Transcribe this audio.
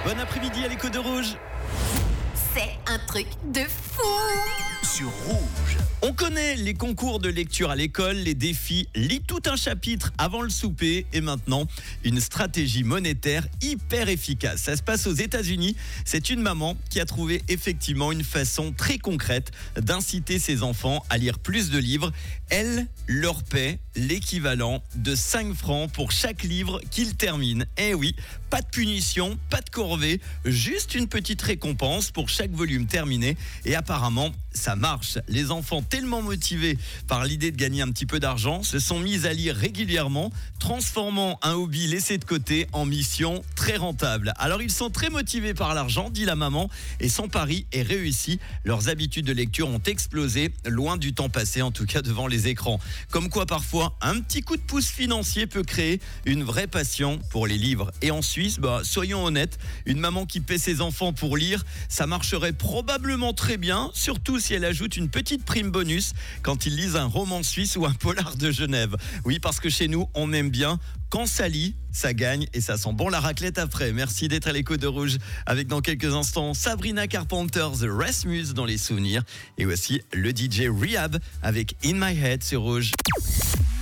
Bon après-midi à l'écho de Rouge. C'est un truc de fou. Sur Rouge. On connaît les concours de lecture à l'école, les défis, lis tout un chapitre avant le souper et maintenant une stratégie monétaire hyper efficace. Ça se passe aux États-Unis. C'est une maman qui a trouvé effectivement une façon très concrète d'inciter ses enfants à lire plus de livres. Elle leur paie l'équivalent de 5 francs pour chaque livre qu'ils terminent. Eh oui, pas de punition, pas de corvée, juste une petite récompense pour chaque volume terminé. Et apparemment, ça marche. Les enfants tellement motivés par l'idée de gagner un petit peu d'argent se sont mis à lire régulièrement, transformant un hobby laissé de côté en mission très rentable. Alors ils sont très motivés par l'argent, dit la maman, et son pari est réussi. Leurs habitudes de lecture ont explosé, loin du temps passé en tout cas devant les écrans. Comme quoi parfois un petit coup de pouce financier peut créer une vraie passion pour les livres. Et en Suisse, soyons honnêtes, une maman qui paie ses enfants pour lire, ça marcherait probablement très bien, surtout si elle ajoute une petite prime bonus quand ils lisent un roman suisse ou un polar de Genève. Oui, parce que chez nous, on aime bien. Quand ça lit, ça gagne et ça sent bon la raclette après. Merci d'être à l'écho de Rouge. Avec dans quelques instants, Sabrina Carpenter, The Rasmus dans les souvenirs. Et aussi le DJ Rehab avec In My Head sur Rouge.